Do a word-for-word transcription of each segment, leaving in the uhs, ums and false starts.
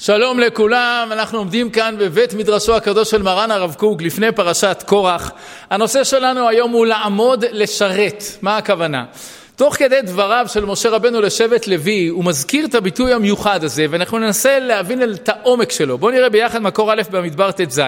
שלום לכולם, אנחנו עומדים כאן בבית מדרשו הקדוש של מרן הרב קוק לפני פרשת קורח. הנושא שלנו היום הוא לעמוד לשרת. מה הכוונה? תוך כדי דבריו של משה רבנו לשבט לוי, הוא מזכיר את הביטוי המיוחד הזה, ואנחנו ננסה להבין את העומק שלו. בואו נראה ביחד מקור א' במדבר ט"ז.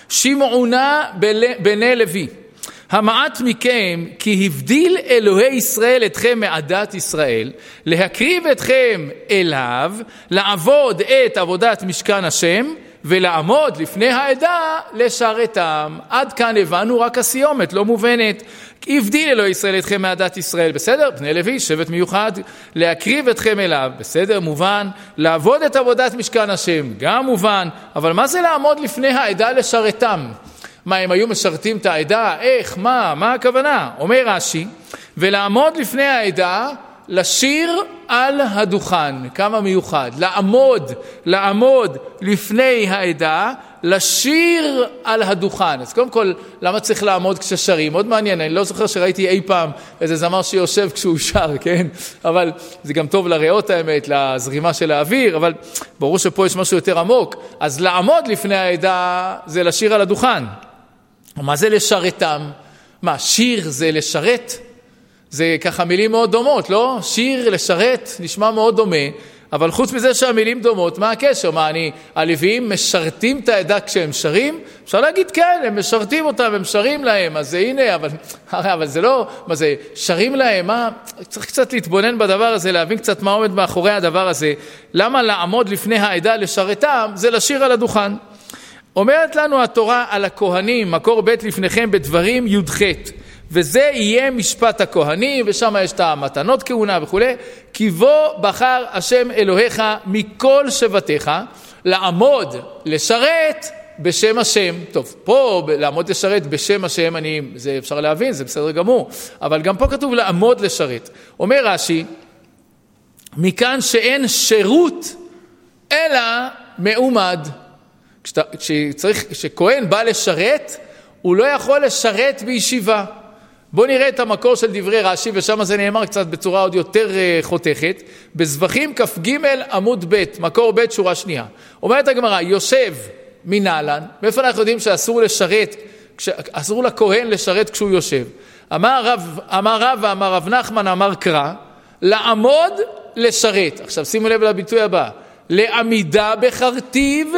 שמעונה בני לוי, המעט מכם כי הבדיל אלוהי ישראל אתכם מעדת ישראל, להקריב אתכם אליו, לעבוד את עבודת משכן השם, ולעמוד לפני העדה לשרתם. עד כאן הבנו רק הסיומת, לא מובנת. הבדיל אלוהי ישראל אתכם מעדת ישראל, בסדר? בני לוי, שבט מיוחד, להקריב אתכם אליו, בסדר? מובן. לעבוד את עבודת משכן השם, גם מובן. אבל מה זה לעמוד לפני העדה לשרתם? מה, הם היו משרתים את העדה? איך? מה? מה הכוונה? אומר רש"י, ולעמוד לפני העדה, לשיר על הדוכן. כמה מיוחד. לעמוד, לעמוד לפני העדה, לשיר על הדוכן. אז קודם כל, למה צריך לעמוד כששרים? מאוד מעניין, אני לא זוכר שראיתי אי פעם איזה זמר שיושב כשהוא שר, כן? אבל זה גם טוב לריאות האמת, לזרימה של האוויר, אבל ברור שפה יש משהו יותר עמוק. אז לעמוד לפני העדה זה לשיר על הדוכן. מה זה לשרתם? מה, שיר זה לשרת? זה ככה מילים מאוד דומות, לא? שיר, לשרת, נשמע מאוד דומה, אבל חוץ מזה שהמילים דומות, מה הקשר? מה, אני, הלוויים משרתים את העדה כשהם שרים? אפשר להגיד כן, הם משרתים אותם, הם שרים להם, אז זה הנה, אבל, אבל זה לא, מה זה, שרים להם, מה? צריך קצת להתבונן בדבר הזה, להבין קצת מה עומד מאחורי הדבר הזה. למה לעמוד לפני העדה לשרתם? זה לשיר על הדוכן. אומרת לנו התורה על הכהנים, מקור ב' לפניכם בדברים י"ח, וזה יהיה משפט הכהנים, ושם יש את המתנות כהונה וכו'. כי בו בחר השם אלוהיך מכל שבטיך לעמוד לשרת בשם השם. טוב, פה לעמוד לשרת בשם השם, אני, זה אפשר להבין, זה בסדר גמור, אבל גם פה כתוב לעמוד לשרת. אומר רש"י, מכאן שאין שירות אלא מעומד. כשצריך, כשכהן בא לשרת, הוא לא יכול לשרת בישיבה. בואו נראה את המקור של דברי רש"י, ושם זה נאמר קצת בצורה עוד יותר חותכת. בזבחים כ"ג עמוד ב', מקור ב' שורה שנייה. אומרת הגמרא, יושב מנהלן, מאיפה אנחנו יודעים שאסור לשרת, אסור לכהן לשרת כשהוא יושב? אמר רב, אמר רב ואמר רב נחמן, אמר קרא, לעמוד לשרת. עכשיו שימו לב לביטוי הבא, לעמידה בחרטיב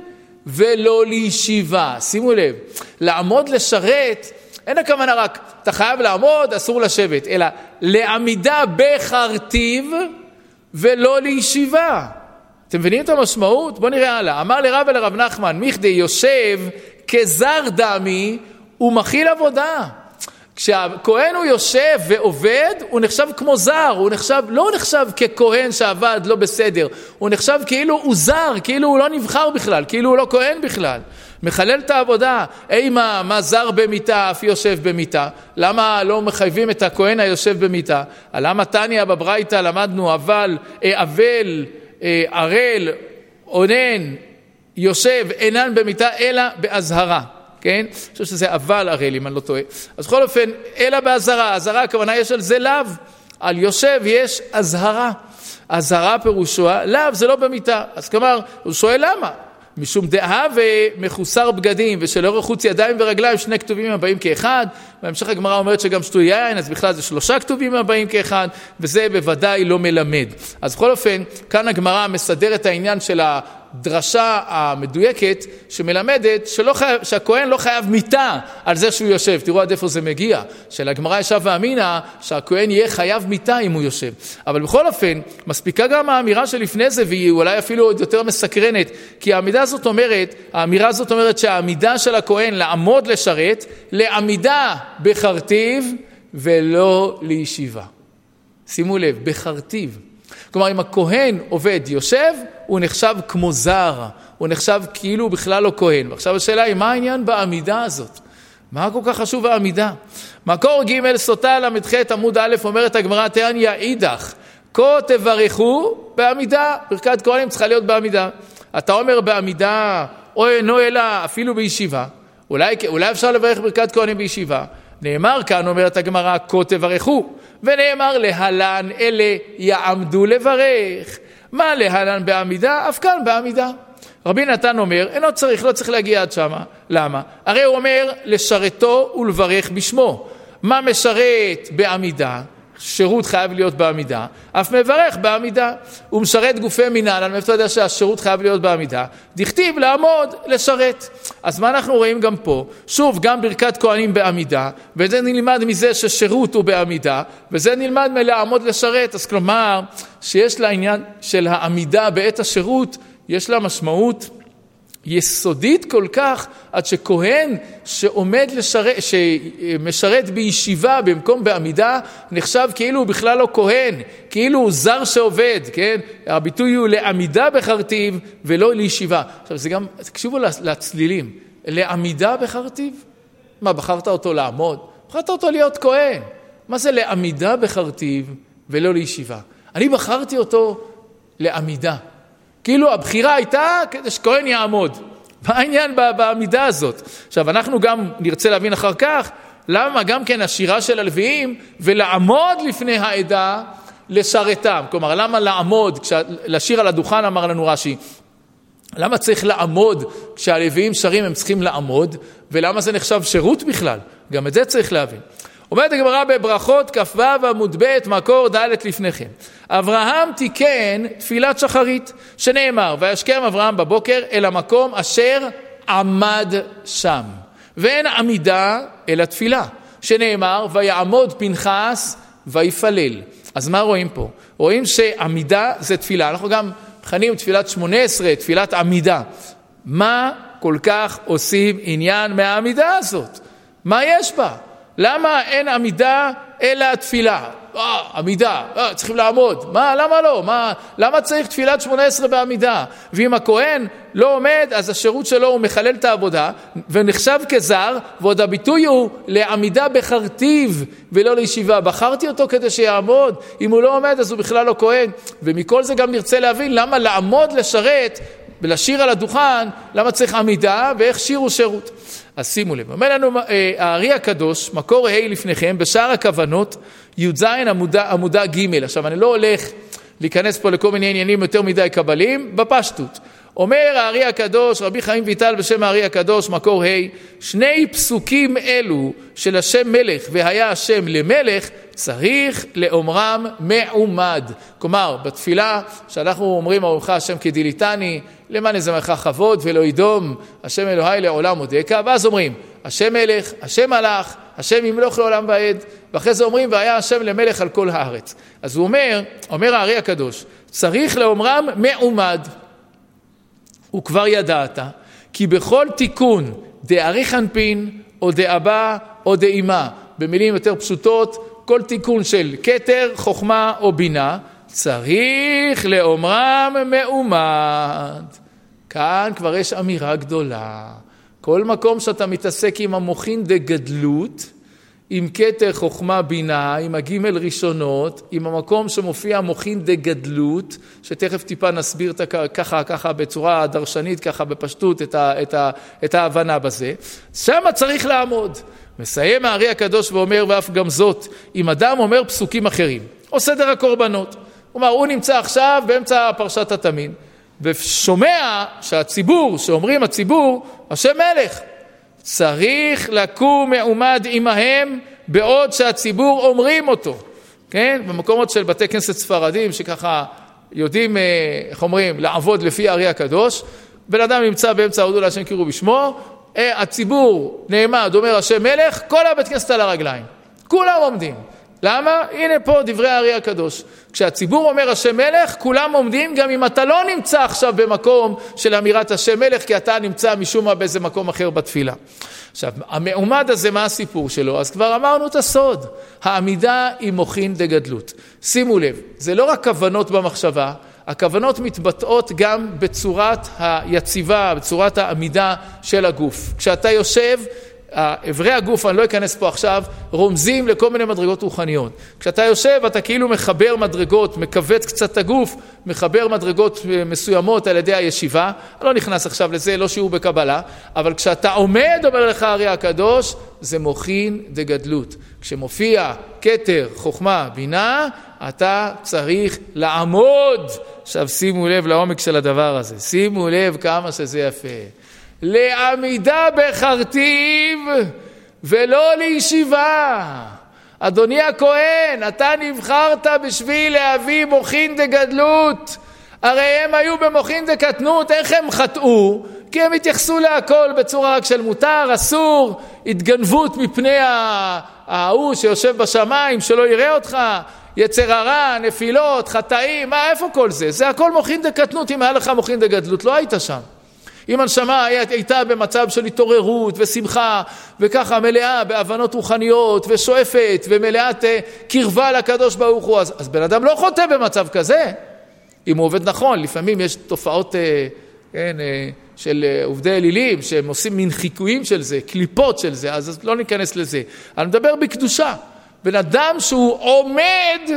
ולא לישיבה. שימו לב, לעמוד לשרת, אין הכוונה רק, אתה חייב לעמוד, אסור לשבת, אלא לעמידה בחרטיב ולא לישיבה. אתם מבינים את המשמעות? בואו נראה הלאה. אמר לרב ולרב נחמן, מכדי יושב כזר דמי ומכיל עבודה. כשהכהן הוא יושב ועובד, הוא נחשב כמו זר, הוא נחשב, לא נחשב ככהן שעבד לא בסדר, הוא נחשב כאילו הוא זר, כאילו הוא לא נבחר בכלל, כאילו הוא לא כהן בכלל. מחלל את העבודה. אי מה, מה זר במיטה, אף יושב במיטה? למה לא מחייבים את הכהן היושב במיטה? למה תניא בברייתא למדנו אבל, אבל, ערל, עונן, יושב, אינן במיטה, אלא בהזהרה. כן? אני חושב שזה אבל ערל, אם אני לא טועה. אז בכל אופן, אלא בהזהרה. הזהרה, הכוונה יש על זה לאו. על יושב יש הזהרה. הזהרה פירושו, לאו זה לא במיטה. אז כלומר, הוא שואל למה? משום דעה ומחוסר בגדים, ושלא רחוץ ידיים ורגליים, שני כתובים הבאים כאחד. בהמשך הגמרא אומרת שגם שטוי יין, אז בכלל זה שלושה כתובים הבאים כאחד, וזה בוודאי לא מלמד. אז בכל אופן, כאן הגמרא מסדר את העניין של הדרשה המדויקת, שמלמדת שלא חייב, שהכהן לא חייב מיטה על זה שהוא יושב. תראו עד איפה זה מגיע. שלגמרא ישב ואמינה שהכהן יהיה חייב מיטה אם הוא יושב. אבל בכל אופן, מספיקה גם האמירה שלפני זה, והיא אולי אפילו עוד יותר מסקרנת, כי העמידה הזאת אומרת, האמירה הזאת אומרת שהעמידה של הכהן לעמוד לשרת, לעמידה בחרטיב ולא לישיבה. שימו לב, בחרטיב. כלומר, אם הכהן עובד יושב, הוא נחשב כמו זר, הוא נחשב כאילו בכלל לא כהן. ועכשיו השאלה היא, מה העניין בעמידה הזאת? מה כל כך חשוב העמידה? מקור ג' סוטה למדח עמוד א' אומרת הגמרא תעניא אידך, כה תברכו בעמידה. ברכת כהנים צריכה להיות בעמידה. אתה אומר בעמידה, או אינו אלא אפילו בישיבה. אולי, אולי אפשר לברך ברכת כהנים בישיבה. נאמר כאן, אומרת הגמרא, כה תברכו. ונאמר להלן אלה יעמדו לברך. מה להלן בעמידה? אף כאן בעמידה. רבי נתן אומר, אינו צריך, לא צריך להגיע עד שמה. למה? הרי הוא אומר, לשרתו ולברך בשמו. מה משרת בעמידה? שירות חייב להיות בעמידה, אף מברך בעמידה. הוא משרת גופי מנהל, אני מאיפה יודע שהשירות חייב להיות בעמידה? דכתיב לעמוד, לשרת. אז מה אנחנו רואים גם פה? שוב, גם ברכת כהנים בעמידה, וזה נלמד מזה ששירות הוא בעמידה, וזה נלמד מלעמוד לשרת. אז כלומר, שיש לה עניין של העמידה בעת השירות, יש לה משמעות יסודית כל כך, עד שכהן שעומד לשרת, שמשרת בישיבה במקום בעמידה, נחשב כאילו הוא בכלל לא כהן, כאילו הוא זר שעובד, כן? הביטוי הוא לעמידה בחרטיב ולא לישיבה. עכשיו זה גם, תקשיבו לצלילים, לעמידה בחרטיב? מה, בחרת אותו לעמוד? בחרת אותו להיות כהן. מה זה לעמידה בחרטיב ולא לישיבה? אני בחרתי אותו לעמידה. כאילו הבחירה הייתה כדי שכהן יעמוד. מה העניין בעמידה הזאת? עכשיו אנחנו גם נרצה להבין אחר כך, למה גם כן השירה של הלוויים ולעמוד לפני העדה לשרתם. כלומר, למה לעמוד, לשיר על הדוכן אמר לנו רש"י, למה צריך לעמוד כשהלוויים שרים הם צריכים לעמוד, ולמה זה נחשב שירות בכלל? גם את זה צריך להבין. אומרת הגמרא בברכות כ"ו עמוד ב' מקור ד' לפניכם. אברהם תיקן תפילת שחרית, שנאמר, וישכם אברהם בבוקר אל המקום אשר עמד שם. ואין עמידה אלא תפילה, שנאמר, ויעמוד פנחס ויפלל. אז מה רואים פה? רואים שעמידה זה תפילה. אנחנו גם מכנים תפילת שמונה עשרה, תפילת עמידה. מה כל כך עושים עניין מהעמידה הזאת? מה יש בה? למה אין עמידה אלא תפילה? אה, עמידה, אה, צריכים לעמוד. מה, למה לא? מה, למה צריך תפילת שמונה עשרה בעמידה? ואם הכהן לא עומד, אז השירות שלו הוא מחלל את העבודה, ונחשב כזר, ועוד הביטוי הוא לעמידה בחרטיב ולא לישיבה. בחרתי אותו כדי שיעמוד. אם הוא לא עומד, אז הוא בכלל לא כהן. ומכל זה גם נרצה להבין למה לעמוד לשרת ולשיר על הדוכן, למה צריך עמידה ואיך שיר הוא שירות. אז שימו לב, אומר לנו הארי הקדוש, מקור ה' לפניכם, בשאר הכוונות, י"ז עמודה, עמודה ג'. עכשיו אני לא הולך להיכנס פה לכל מיני עניינים יותר מדי קבלים, בפשטות. אומר הארי הקדוש, רבי חיים ויטל בשם הארי הקדוש, מקור ה', שני פסוקים אלו של השם מלך והיה השם למלך, צריך לאומרם מעומד. כלומר, בתפילה שאנחנו אומרים, ארוך השם כדיליתני, למען יזמרך כבוד ולא ידום, השם אלוהי לעולם הודקה, ואז אומרים, השם מלך, השם מלך, השם ימלוך לעולם ועד, ואחרי זה אומרים, והיה השם למלך על כל הארץ. אז הוא אומר, אומר הארי הקדוש, צריך לאומרם מעומד. וכבר ידעת, כי בכל תיקון דאריך אנפין, או דאבא, או דאימה, במילים יותר פשוטות, כל תיקון של כתר, חוכמה או בינה, צריך לאומרם מעומד. כאן כבר יש אמירה גדולה. כל מקום שאתה מתעסק עם המוחין דגדלות, עם כתר, חוכמה, בינה, עם הגימל ראשונות, עם המקום שמופיע מוחין דגדלות, שתכף טיפה נסביר ככה, ככה בצורה דרשנית, ככה בפשטות את, ה, את, ה, את ההבנה בזה. שם צריך לעמוד. מסיים הארי הקדוש ואומר, ואף גם זאת, אם אדם אומר פסוקים אחרים, או סדר הקורבנות. כלומר, הוא נמצא עכשיו באמצע פרשת התמין, ושומע שהציבור, שאומרים הציבור, השם מלך, צריך לקום מעומד עמהם בעוד שהציבור אומרים אותו. כן? במקומות של בתי כנסת ספרדים, שככה יודעים, איך אומרים, לעבוד לפי הארי הקדוש, בן אדם נמצא באמצע הודו להשם קראו בשמו, הציבור נעמד, אומר השם מלך, כל הבית כנסת על הרגליים. כולם עומדים. למה? הנה פה דברי הארי הקדוש. כשהציבור אומר השם מלך, כולם עומדים, גם אם אתה לא נמצא עכשיו במקום של אמירת השם מלך, כי אתה נמצא משום מה באיזה מקום אחר בתפילה. עכשיו, המעומד הזה, מה הסיפור שלו? אז כבר אמרנו את הסוד. העמידה היא מוחין דגדלות. שימו לב, זה לא רק כוונות במחשבה, הכוונות מתבטאות גם בצורת היציבה, בצורת העמידה של הגוף. כשאתה יושב, עברי הגוף, אני לא אכנס פה עכשיו, רומזים לכל מיני מדרגות רוחניות. כשאתה יושב, אתה כאילו מחבר מדרגות, מקווץ קצת את הגוף, מחבר מדרגות מסוימות על ידי הישיבה. אני לא נכנס עכשיו לזה, לא שיעור בקבלה, אבל כשאתה עומד, אומר לך הארי הקדוש, זה מוחין דגדלות. כשמופיע כתר, חוכמה, בינה, אתה צריך לעמוד. עכשיו שימו לב לעומק של הדבר הזה, שימו לב כמה שזה יפה. לעמידה בחרטיב ולא לישיבה. אדוני הכהן, אתה נבחרת בשביל להביא מוחין דגדלות. הרי הם היו במוחין דקטנות. איך הם חטאו? כי הם התייחסו להכל בצורה רק של מותר, אסור, התגנבות מפני ההוא שיושב בשמיים, שלא יראה אותך, יצר הרע, נפילות, חטאים, מה, איפה כל זה? זה הכל מוחין דקטנות. אם היה לך מוחין דגדלות, לא היית שם. אם הנשמה הייתה במצב של התעוררות ושמחה, וככה מלאה בהבנות רוחניות, ושואפת, ומלאת קרבה לקדוש ברוך הוא, אז, אז בן אדם לא חוטא במצב כזה. אם הוא עובד נכון, לפעמים יש תופעות כן, של עובדי אלילים, שהם עושים מין חיקויים של זה, קליפות של זה, אז לא ניכנס לזה. אני מדבר בקדושה. בן אדם שהוא עומד,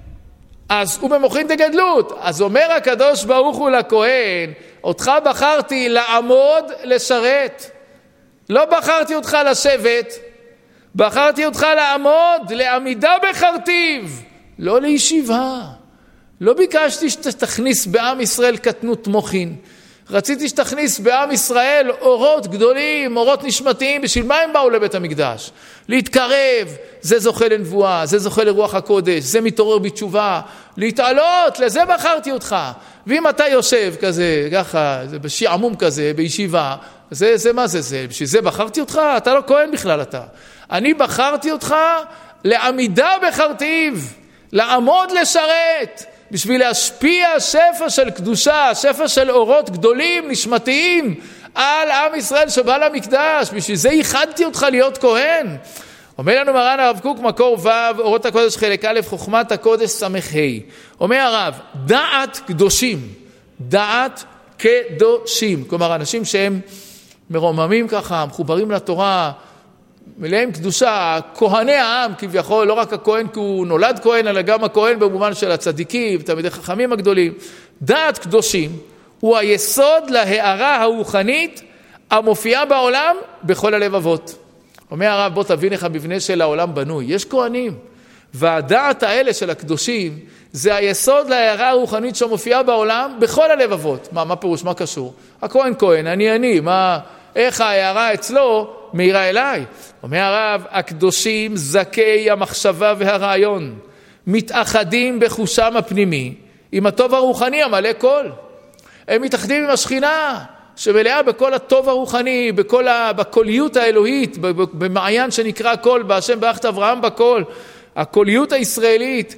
אז הוא במוחין דגדלות. אז אומר הקדוש ברוך הוא לכהן, אותך בחרתי לעמוד לשרת. לא בחרתי אותך לשבת, בחרתי אותך לעמוד, לעמידה בחרטיב, לא לישיבה. לא ביקשתי שתכניס בעם ישראל קטנות מוחין. רציתי שתכניס בעם ישראל אורות גדולים, אורות נשמתיים. בשביל מה הם באו לבית המקדש? להתקרב, זה זוכה לנבואה, זה זוכה לרוח הקודש, זה מתעורר בתשובה, להתעלות, לזה בחרתי אותך. ואם אתה יושב כזה, ככה, בשעמום כזה, בישיבה, זה, זה מה זה זה? בשביל זה בחרתי אותך? אתה לא כהן בכלל אתה. אני בחרתי אותך לעמידה בחרטיב, לעמוד לשרת, בשביל להשפיע שפע של קדושה, שפע של אורות גדולים, נשמתיים, על עם ישראל שבא למקדש. בשביל זה ייחדתי אותך להיות כהן. אומר לנו מרן הרב קוק, מקור ו', אורות הקודש חלק א', חוכמת הקודש סמך ה'. אומר הרב, דעת קדושים, דעת קדושים. כלומר, אנשים שהם מרוממים ככה, מחוברים לתורה, מלאים קדושה, כהני העם כביכול, לא רק הכהן כי הוא נולד כהן, אלא גם הכהן במובן של הצדיקים, תלמידי חכמים הגדולים. דעת קדושים הוא היסוד להארה הרוחנית המופיעה בעולם בכל הלבבות. אומר הרב, בוא תבין איך המבנה של העולם בנוי. יש כהנים, והדעת האלה של הקדושים זה היסוד להארה הרוחנית שמופיעה בעולם בכל הלבבות. מה, מה פירוש? מה קשור? הכהן כהן, אני אני, מה, איך ההארה אצלו מאירה אליי? אומר הרב, הקדושים זכי המחשבה והרעיון, מתאחדים בחושם הפנימי עם הטוב הרוחני המלא כל. הם מתאחדים עם השכינה שמלאה בכל הטוב הרוחני, בכל ה... בקוליות האלוהית, במעיין שנקרא כל, בהשם באחת אברהם בכל, הקוליות הישראלית,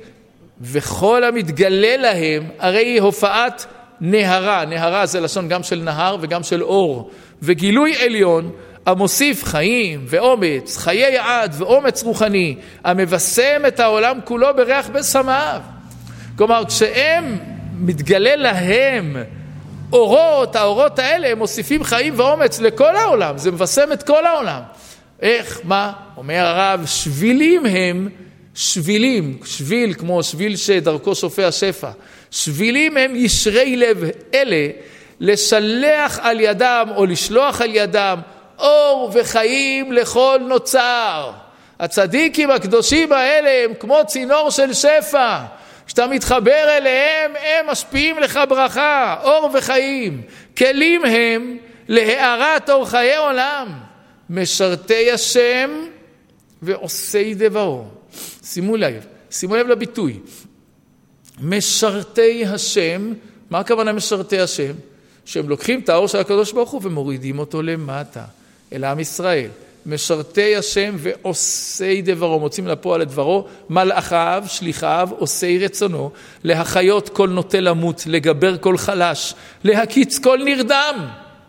וכל המתגלה להם, הרי היא הופעת נהרה. נהרה זה לשון גם של נהר וגם של אור, וגילוי עליון המוסיף חיים ואומץ, חיי עד ואומץ רוחני, המבשם את העולם כולו בריח בסמיו. כלומר, כשהם מתגלה להם אורות, האורות האלה הם מוסיפים חיים ואומץ לכל העולם, זה מבשם את כל העולם. איך? מה? אומר הרב, שבילים הם, שבילים, שביל כמו שביל שדרכו שופע השפע, שבילים הם ישרי לב אלה, לשלח על ידם או לשלוח על ידם אור וחיים לכל נוצר. הצדיקים הקדושים האלה הם כמו צינור של שפע, כשאתה מתחבר אליהם הם משפיעים לך ברכה, אור וחיים. כלים הם להארת אור חיי עולם, משרתי השם ועושי דברו. שימו לב, שימו לב לביטוי משרתי השם. מה הכוונה משרתי השם? שהם לוקחים את האור של הקדוש ברוך הוא ומורידים אותו למטה אל עם ישראל. משרתי השם ועושי דברו, מוצאים לפועל את דברו, מלאכיו, שליחיו, עושי רצונו, להחיות כל נוטה למות, לגבר כל חלש, להקיץ כל נרדם.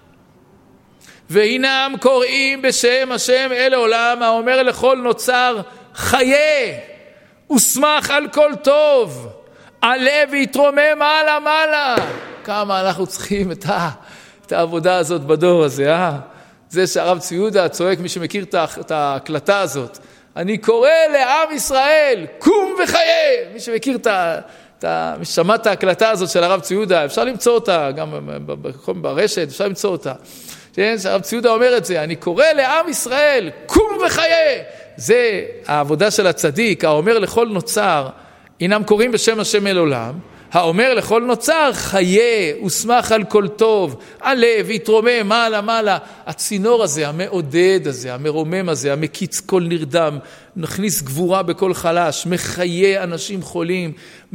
והנם קוראים בשם השם אל העולם, האומר לכל נוצר חיה, ושמח על כל טוב, עלה ויתרומם מעלה מעלה. כמה אנחנו צריכים את, ה, את העבודה הזאת בדור הזה, אה? זה שהרב צבי יהודה צועק, מי שמכיר את ההקלטה הזאת, אני קורא לעם ישראל, קום וחיה. מי שמכיר את ה... שמע את ההקלטה הזאת של הרב צבי יהודה, אפשר למצוא אותה, גם ברשת, אפשר למצוא אותה. הרב צבי יהודה אומר את זה, אני קורא לעם ישראל, קום וחיה. זה העבודה של הצדיק, האומר לכל נוצר, אינם קוראים בשם השם אל עולם, האומר לכל נוצר חיה ושמח על כל טוב, עלה ויתרומם מעלה מעלה. הצינור הזה, המעודד הזה, המרומם הזה, המקיץ כל נרדם, נכניס גבורה בכל חלש, מחיה אנשים חולים,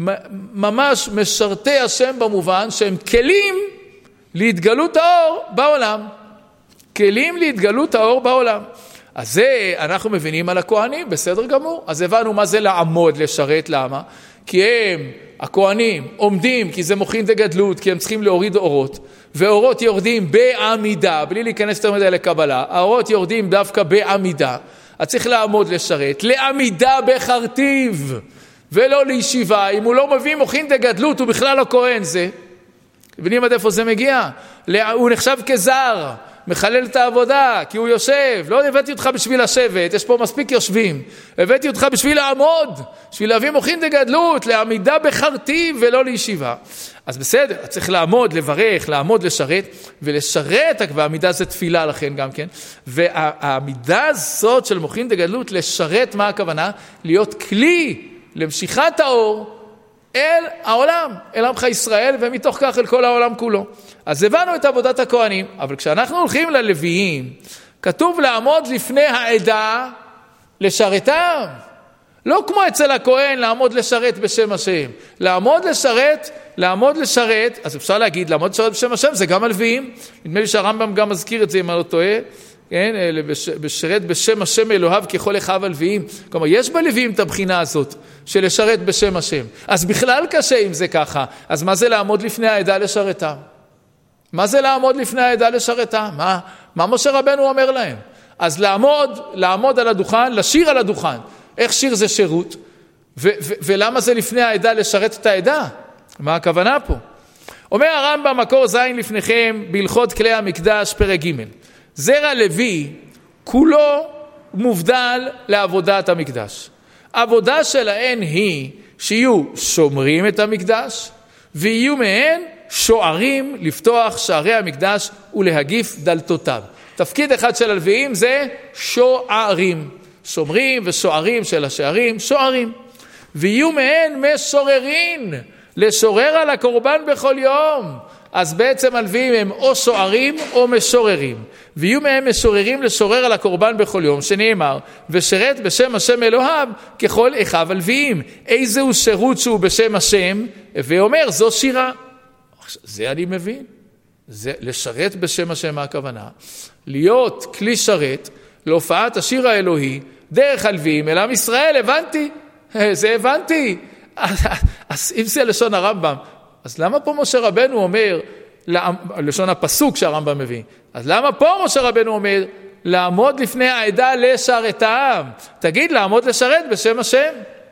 ממש משרתי השם במובן שהם כלים להתגלות האור בעולם. כלים להתגלות האור בעולם. אז זה אנחנו מבינים על הכהנים, בסדר גמור. אז הבנו מה זה לעמוד, לשרת, למה? כי הם, הכהנים, עומדים, כי זה מוכין דגדלות, כי הם צריכים להוריד אורות, ואורות יורדים בעמידה, בלי להיכנס יותר מדי לקבלה, האורות יורדים דווקא בעמידה, אז צריך לעמוד לשרת, לעמידה בחרטיב, ולא לישיבה. אם הוא לא מביא מוכין דגדלות, הוא בכלל לא כהן. זה, מבינים עד איפה זה מגיע? הוא נחשב כזר, מחלל את העבודה, כי הוא יושב. לא הבאתי אותך בשביל לשבת, יש פה מספיק יושבים. הבאתי אותך בשביל לעמוד, בשביל להביא מוכין דגדלות, לעמידה בחרטיב ולא לישיבה. אז בסדר, צריך לעמוד, לברך, לעמוד, לשרת, ולשרת, והעמידה זה תפילה לכן גם כן. והעמידה הזאת של מוכין דגדלות, לשרת, מה הכוונה? להיות כלי למשיכת האור אל העולם, אל עמך ישראל, ומתוך כך אל כל העולם כולו. אז הבנו את עבודת הכהנים, אבל כשאנחנו הולכים ללוויים, כתוב לעמוד לפני העדה לשרתם. לא כמו אצל הכהן לעמוד לשרת בשם השם. לעמוד לשרת, לעמוד לשרת, אז אפשר להגיד לעמוד לשרת בשם השם, זה גם הלוויים. נדמה לי שהרמב"ם גם מזכיר את זה אם אני לא טועה. כן, בשרת בשם השם אלוהיו ככל אחיו הלוויים. כלומר, יש בלוויים את הבחינה הזאת של לשרת בשם השם. אז בכלל קשה אם זה ככה. אז מה זה לעמוד לפני העדה לשרתם? מה זה לעמוד לפני העדה לשרתם? מה, מה משה רבנו אומר להם? אז לעמוד, לעמוד על הדוכן, לשיר על הדוכן. איך שיר זה שירות? ו- ו- ולמה זה לפני העדה לשרת את העדה? מה הכוונה פה? אומר הרמב"ם מקור זין לפניכם בהלכות כלי המקדש פרק ג' זרע לוי כולו מובדל לעבודת המקדש. עבודה שלהן היא שיהיו שומרים את המקדש ויהיו מהן שוערים לפתוח שערי המקדש ולהגיף דלתותיו. תפקיד אחד של הלוויים זה שוערים. שומרים ושוערים של השערים, שוערים. ויהיו מהן משוררין, לשורר על הקורבן בכל יום. אז בעצם הלוויים הם או שוערים או משוררים. ויהיו מהם משוררים לשורר על הקורבן בכל יום, שנאמר, ושרת בשם השם אלוהיו ככל אחיו הלוויים. איזהו שירות שהוא בשם השם? ואומר, זו שירה. זה אני מבין. זה לשרת בשם השם, מה הכוונה? להיות כלי שרת להופעת השיר האלוהי דרך הלוויים אל עם ישראל. הבנתי, זה הבנתי. אז אם זה לשון הרמב"ם, אז למה פה משה רבנו אומר, לשון הפסוק שהרמב"ם מביא, אז למה פה משה רבנו אומר, לעמוד לפני העדה לשרתם? תגיד, לעמוד לשרת בשם השם?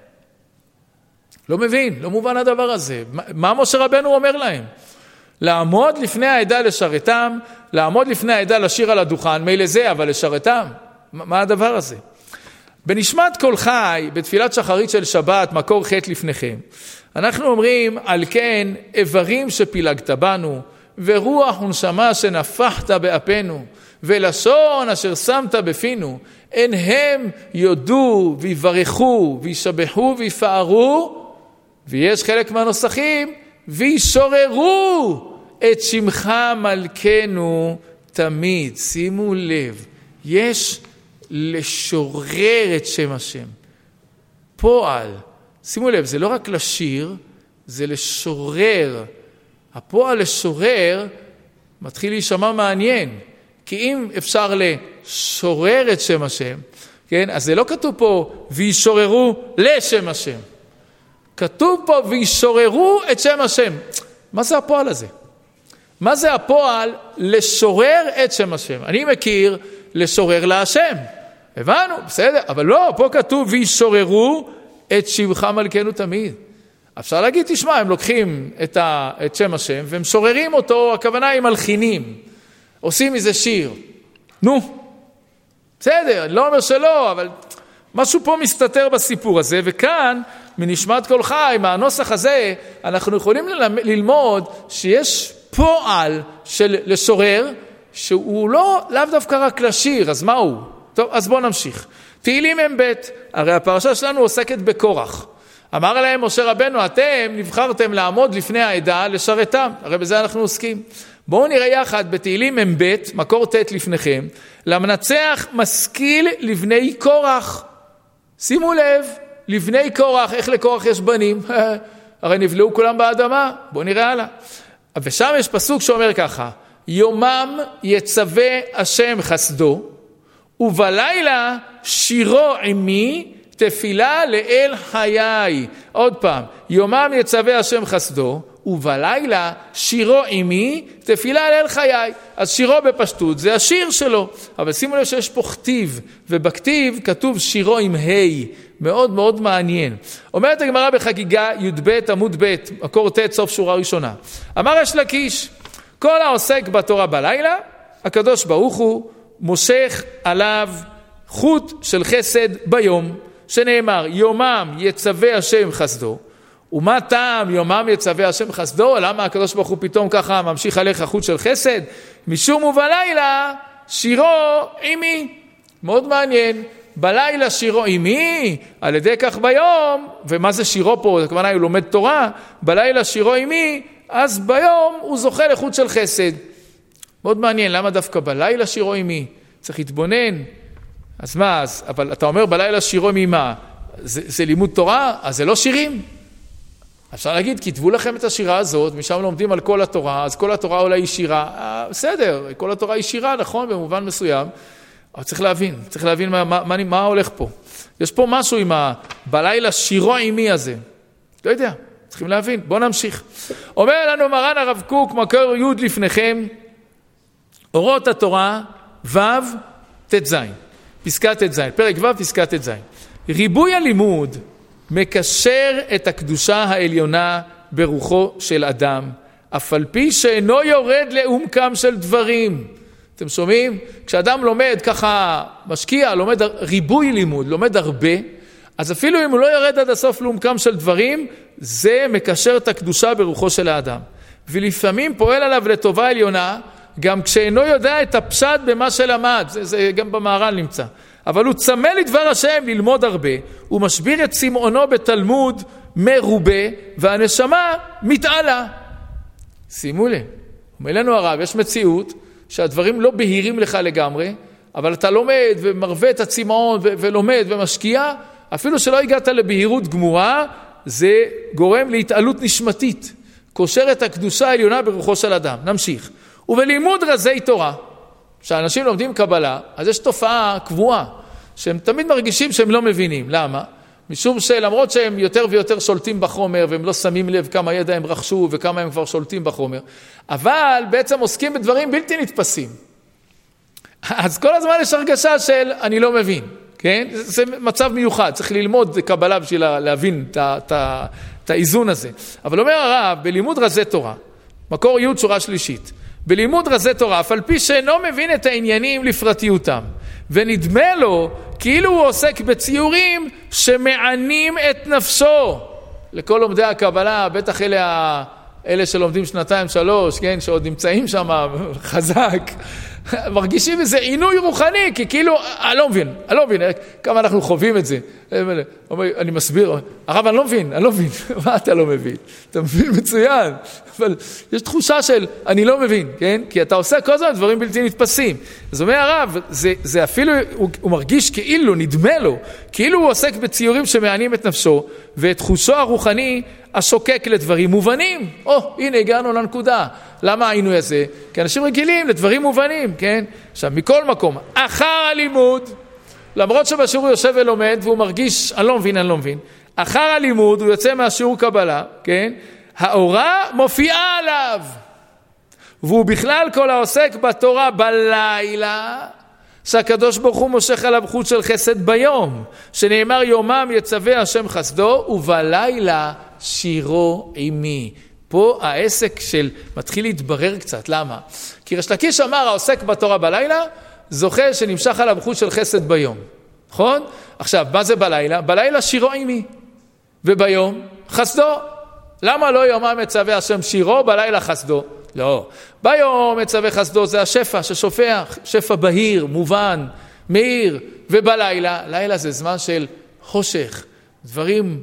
לא מבין, לא מובן הדבר הזה. מה משה רבנו אומר להם? לעמוד לפני העדה לשרתם, לעמוד לפני העדה לשיר על הדוכן, מילא זה, אבל לשרתם? מה הדבר הזה? בנשמת כל חי, בתפילת שחרית של שבת, מקור ח' לפניכם, אנחנו אומרים, על כן, איברים שפילגת בנו, ורוח ונשמה שנפחת באפנו, ולשון אשר שמת בפינו, אין הם יודו ויברכו וישבחו ויפארו, ויש חלק מהנוסחים, וישוררו את שמך מלכנו תמיד. שימו לב, יש לשורר את שם השם. פועל. שימו לב, זה לא רק לשיר, זה לשורר. הפועל לשורר מתחיל להישמע מעניין. כי אם אפשר לשורר את שם השם, כן? אז זה לא כתוב פה, וישוררו לשם השם. כתוב פה, וישוררו את שם השם. מה זה הפועל הזה? מה זה הפועל לשורר את שם השם? אני מכיר לשורר להשם. הבנו, בסדר, אבל לא, פה כתוב, וישוררו את שמך מלכנו תמיד. אפשר להגיד, תשמע, הם לוקחים את, ה, את שם השם, והם שוררים אותו, הכוונה עם מלחינים. עושים מזה שיר. נו, בסדר, אני לא אומר שלא, אבל משהו פה מסתתר בסיפור הזה, וכאן, מנשמת כל חי, מהנוסח הזה, אנחנו יכולים ללמוד שיש פועל של לשורר, שהוא לא, לאו דווקא רק לשיר, אז מה הוא? טוב, אז בואו נמשיך. תהילים הם בית, הרי הפרשה שלנו עוסקת בקורח. אמר להם משה רבנו, אתם נבחרתם לעמוד לפני העדה לשרתם. הרי בזה אנחנו עוסקים. בואו נראה יחד בתהילים מב' מקור ת' לפניכם, למנצח משכיל לבני קורח. שימו לב, לבני קורח, איך לקורח יש בנים? הרי נבלעו כולם באדמה. בואו נראה הלאה. ושם יש פסוק שאומר ככה, יומם יצווה השם חסדו, ובלילה שירו עמי תפילה לאל חיי. עוד פעם, יומם יצווה השם חסדו, ובלילה שירו עמי תפילה לאל חיי. אז שירו בפשטות זה השיר שלו, אבל שימו לב שיש פה כתיב, ובכתיב כתוב שירו עם ה', מאוד מאוד מעניין. אומרת הגמרא בחגיגה י"ב עמוד ב' מקור ת' סוף שורה ראשונה, אמר יש לקיש, כל העוסק בתורה בלילה הקדוש ברוך הוא מושך עליו חוט של חסד ביום, שנאמר יומם יצווה השם חסדו. ומה טעם יומם יצווה השם חסדו? למה הקדוש ברוך הוא פתאום ככה ממשיך עליך חוט של חסד? משום ובלילה שירו עמי. מאוד מעניין, בלילה שירו עמי, על ידי כך ביום, ומה זה שירו פה? הכוונה הוא לומד תורה, בלילה שירו עמי, אז ביום הוא זוכה לחוט של חסד. מאוד מעניין, למה דווקא בלילה שירו עמי? צריך להתבונן. אז מה, אז, אבל אתה אומר בלילה שירו עמי מה? זה, זה לימוד תורה? אז זה לא שירים. אפשר להגיד, כתבו לכם את השירה הזאת, משם לומדים על כל התורה, אז כל התורה אולי היא שירה. אה, בסדר, כל התורה היא שירה, נכון, במובן מסוים. אבל צריך להבין, צריך להבין מה, מה, מה, מה הולך פה. יש פה משהו עם ה... בלילה שירו עמי הזה. לא יודע, צריכים להבין. בואו נמשיך. אומר לנו מרן הרב קוק, מקור י' לפניכם, אורות התורה, ו' ת' פסקה ת' פרק ו' פסקה ת' ריבוי הלימוד מקשר את הקדושה העליונה ברוחו של אדם, אף על פי שאינו יורד לעומקם של דברים. אתם שומעים? כשאדם לומד ככה, משקיע, לומד ריבוי לימוד, לומד הרבה, אז אפילו אם הוא לא יורד עד הסוף לעומקם של דברים, זה מקשר את הקדושה ברוחו של האדם. ולפעמים פועל עליו לטובה עליונה, גם כשאינו יודע את הפשט במה שלמד, זה, זה גם במהר"ל נמצא. אבל הוא צמא לדבר השם ללמוד הרבה, הוא משביר את צמאונו בתלמוד מרובה, והנשמה מתעלה. שימו לב, אומר לנו הרב, יש מציאות שהדברים לא בהירים לך לגמרי, אבל אתה לומד ומרווה את הצמאון ו- ולומד ומשקיע, אפילו שלא הגעת לבהירות גמורה, זה גורם להתעלות נשמתית, קושר את הקדושה העליונה ברוחו של אדם. נמשיך. ובלימוד רזי תורה, כשאנשים לומדים קבלה, אז יש תופעה קבועה, שהם תמיד מרגישים שהם לא מבינים. למה? משום שלמרות שהם יותר ויותר שולטים בחומר, והם לא שמים לב כמה ידע הם רכשו, וכמה הם כבר שולטים בחומר, אבל בעצם עוסקים בדברים בלתי נתפסים. אז כל הזמן יש הרגשה של אני לא מבין, כן? זה מצב מיוחד, צריך ללמוד קבלה בשביל להבין את, את, את האיזון הזה. אבל אומר הרב, בלימוד רזי תורה, מקור י' שורה שלישית, בלימוד רזי תורה, אף על פי שאינו מבין את העניינים לפרטיותם, ונדמה לו כאילו הוא עוסק בציורים שמענים את נפשו. לכל לומדי הקבלה, בטח אלה, אלה שלומדים שנתיים שלוש, כן, שעוד נמצאים שם חזק, מרגישים איזה עינוי רוחני, כי כאילו, אני לא מבין, אני לא מבין, כמה אנחנו חווים את זה. אני מסביר, הרב, אני לא מבין, אני לא מבין. מה אתה לא מבין? אתה מבין מצוין, אבל יש תחושה של אני לא מבין, כן? כי אתה עושה כל הזמן דברים בלתי נתפסים. אז אומר הרב, זה, זה אפילו, הוא, הוא מרגיש כאילו, נדמה לו, כאילו הוא עוסק בציורים שמענים את נפשו, ואת חושו הרוחני השוקק לדברים מובנים. או, הנה הגענו לנקודה. למה העינוי הזה? כי אנשים רגילים לדברים מובנים, כן? עכשיו, מכל מקום, אחר הלימוד, למרות שבשיעור הוא יושב ולומד, והוא מרגיש, אני לא מבין, אני לא מבין, אחר הלימוד, הוא יוצא מהשיעור קבלה, כן? האורה מופיעה עליו, והוא בכלל כל העוסק בתורה בלילה, שהקדוש ברוך הוא מושך עליו חוט של חסד ביום, שנאמר יומם יצווה השם חסדו, ובלילה שירו עמי. פה העסק של מתחיל להתברר קצת, למה? כי ריש לקיש אמר, העוסק בתורה בלילה, זוכה שנמשך עליו חוט של חסד ביום, נכון? עכשיו, מה זה בלילה? בלילה שירו עמי, וביום חסדו. למה לא יומם מצווה השם שירו, בלילה חסדו? לא. ביום מצווה חסדו זה השפע ששופע, שפע בהיר, מובן, מאיר, ובלילה, לילה זה זמן של חושך, דברים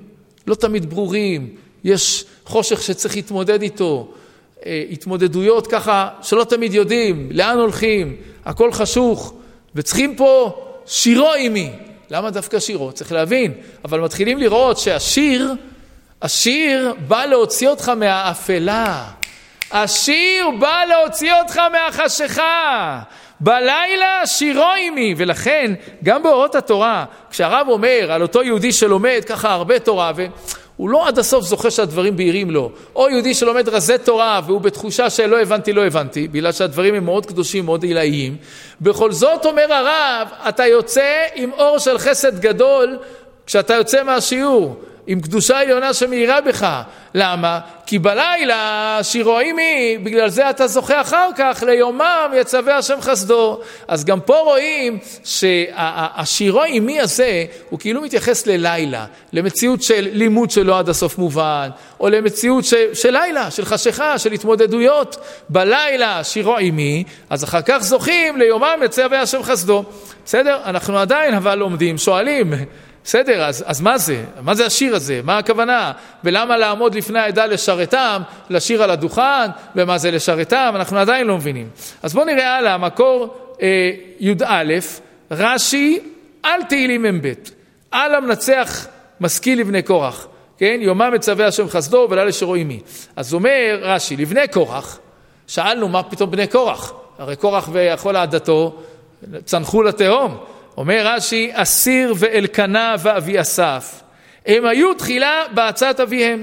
לא תמיד ברורים, יש חושך שצריך להתמודד איתו, התמודדויות ככה שלא תמיד יודעים לאן הולכים, הכל חשוך, וצריכים פה שירו עימי. למה דווקא שירו? צריך להבין, אבל מתחילים לראות שהשיר, השיר בא להוציא אותך מהאפלה, השיר בא להוציא אותך מהחשיכה, בלילה שירו עימי. ולכן גם באורות התורה, כשהרב אומר על אותו יהודי שלומד ככה הרבה תורה, והוא לא עד הסוף זוכה שהדברים בהירים לו, או יהודי שלומד רזי תורה והוא בתחושה שלא הבנתי לא הבנתי, בגלל שהדברים הם מאוד קדושים, מאוד עילאיים, בכל זאת אומר הרב, אתה יוצא עם אור של חסד גדול כשאתה יוצא מהשיעור, עם קדושה עליונה שמאירה בך. למה? כי בלילה שירו עימי, בגלל זה אתה זוכה אחר כך ליומם יצווה השם חסדו. אז גם פה רואים שהשירו עימי הזה הוא כאילו מתייחס ללילה, למציאות של לימוד שלא עד הסוף מובן, או למציאות של, של לילה, של חשיכה, של התמודדויות. בלילה שירו עימי, אז אחר כך זוכים ליומם יצווה השם חסדו. בסדר? אנחנו עדיין אבל לומדים, שואלים, בסדר, אז, אז מה זה? מה זה השיר הזה? מה הכוונה? ולמה לעמוד לפני העדה לשרתם, לשיר על הדוכן, ומה זה לשרתם? אנחנו עדיין לא מבינים. אז בואו נראה הלאה, מקור אה, י"א, רש"י על תהילים מ"ב, על המנצח משכיל לבני קורח, כן? יומם מצווה השם חסדו ולילה שירו עימי. אז אומר רש"י, לבני קורח, שאלנו מה פתאום בני קורח? הרי קורח וכל עדתו צנחו לתהום. אומר רש"י, אסיר ואלקנה ואבי אסף, הם היו תחילה בעצת אביהם,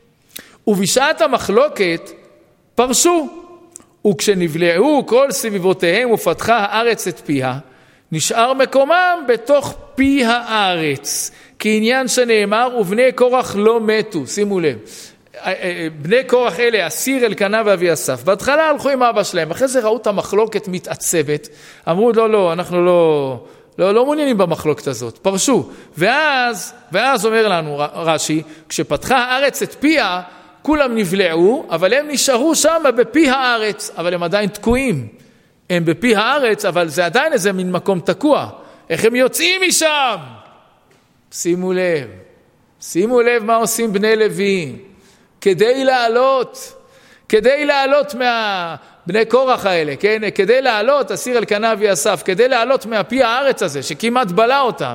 ובשעת המחלוקת פרשו, וכשנבלעו כל סביבותיהם ופתחה הארץ את פיה, נשאר מקומם בתוך פי הארץ, כעניין שנאמר, ובני קורח לא מתו. שימו לב, בני קורח אלה, אסיר, אלקנה ואבי אסף, בהתחלה הלכו עם אבא שלהם, אחרי זה ראו את המחלוקת מתעצבת, אמרו לא לא, אנחנו לא... לא, לא מעוניינים במחלוקת הזאת, פרשו. ואז, ואז אומר לנו רש"י, כשפתחה הארץ את פיה, כולם נבלעו, אבל הם נשארו שם בפי הארץ, אבל הם עדיין תקועים. הם בפי הארץ, אבל זה עדיין איזה מין מקום תקוע. איך הם יוצאים משם? שימו לב, שימו לב מה עושים בני לוי. כדי לעלות, כדי לעלות מה... בני קורח האלה, כן? כדי לעלות, אסיר אלקנה ואבי אסף, כדי לעלות מהפי הארץ הזה, שכמעט בלע אותם.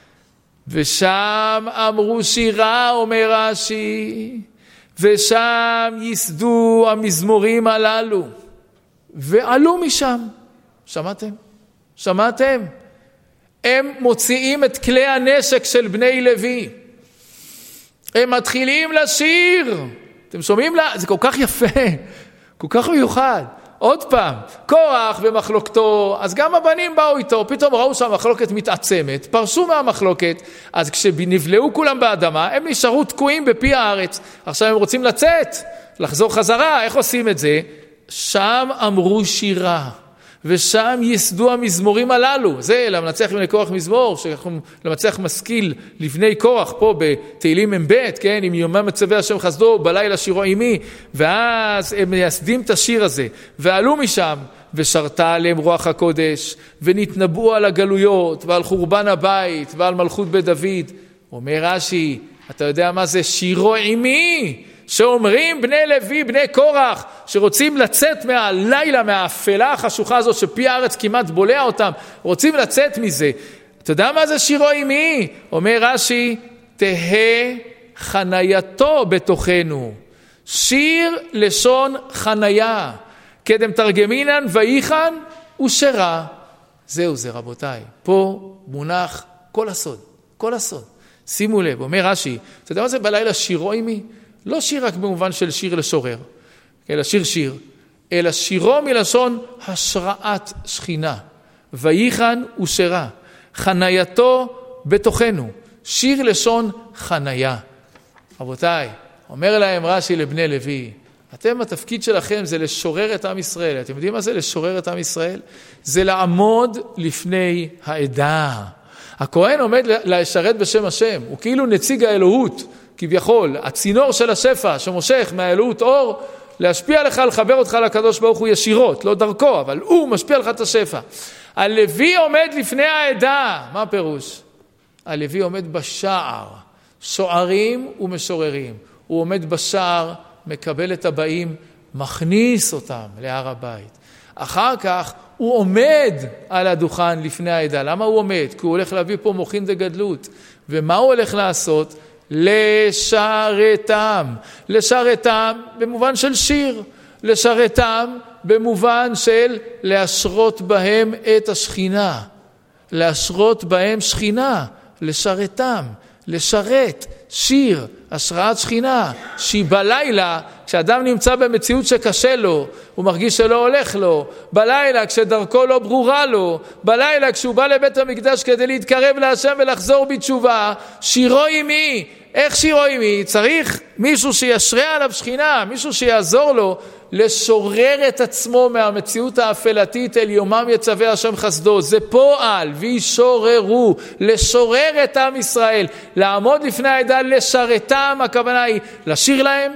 ושם אמרו שירה, אומר רש"י, ושם יסדו המזמורים הללו, ועלו משם. שמעתם? שמעתם? הם מוציאים את כלי הנשק של בני לוי. הם מתחילים לשיר. אתם שומעים לה? זה כל כך יפה. כל כך מיוחד. עוד פעם, קורח ומחלוקתו, אז גם הבנים באו איתו, פתאום ראו שהמחלוקת מתעצמת, פרשו מהמחלוקת, אז כשנבלעו כולם באדמה, הם נשארו תקועים בפי הארץ. עכשיו הם רוצים לצאת, לחזור חזרה, איך עושים את זה? שם אמרו שירה, ושם יסדו המזמורים הללו. זה למנצח לבני קורח מזמור, למנצח משכיל לבני קורח פה בתהילים מ"ב, כן? עם יומם מצווה השם חסדו, בלילה שירו עימי. ואז הם מייסדים את השיר הזה, ועלו משם, ושרתה עליהם רוח הקודש, ונתנבאו על הגלויות, ועל חורבן הבית, ועל מלכות בית דוד. אומר רש"י, אתה יודע מה זה שירו עימי? שאומרים בני לוי, בני קורח, שרוצים לצאת מהלילה, מהאפלה החשוכה הזאת, שפי הארץ כמעט בולע אותם, רוצים לצאת מזה. אתה יודע מה זה שירו עימי? אומר רש"י, תהה חנייתו בתוכנו. שיר לשון חניה. קדם תרגמינן ויחן ושרה. זהו זה רבותיי. פה מונח כל הסוד, כל הסוד. שימו לב, אומר רש"י, אתה יודע מה זה בלילה שירו עימי? לא שיר רק במובן של שיר לשורר, אלא שיר שיר, אלא שירו מלשון השראת שכינה, ויחן ושרה, חנייתו בתוכנו, שיר לשון חניה. רבותיי, אומר להם רש"י לבני לוי, אתם התפקיד שלכם זה לשורר את עם ישראל. אתם יודעים מה זה לשורר את עם ישראל? זה לעמוד לפני העדה. הכהן עומד לשרת בשם השם, הוא כאילו נציג האלוהות, כביכול, הצינור של השפע שמושך מהאלוהות אור, להשפיע לך, לחבר אותך לקדוש ברוך הוא ישירות, לא דרכו, אבל הוא משפיע לך את השפע. הלוי עומד לפני העדה, מה הפירוש? הלוי עומד בשער, שוערים ומשוררים. הוא עומד בשער, מקבל את הבאים, מכניס אותם להר הבית. אחר כך הוא עומד על הדוכן לפני העדה. למה הוא עומד? כי הוא הולך להביא פה מוחין דגדלות. ומה הוא הולך לעשות? לשרתם. לשרתם במובן של שיר. לשרתם במובן של להשרות בהם את השכינה. להשרות בהם שכינה. לשרתם. לשרת. שיר. השראת שכינה. שהיא בלילה, כשאדם נמצא במציאות שקשה לו, הוא מרגיש שלא הולך לו. בלילה, כשדרכו לא ברורה לו. בלילה, כשהוא בא לבית המקדש כדי להתקרב להשם ולחזור בתשובה. שירו עמי. איך שירו עמי? צריך מישהו שישרה עליו שכינה, מישהו שיעזור לו לשורר את עצמו מהמציאות האפלתית אל יומם יצווה השם חסדו. זה פועל, וישוררו, לשורר את עם ישראל, לעמוד לפני העדה, לשרתם, הכוונה היא לשיר להם,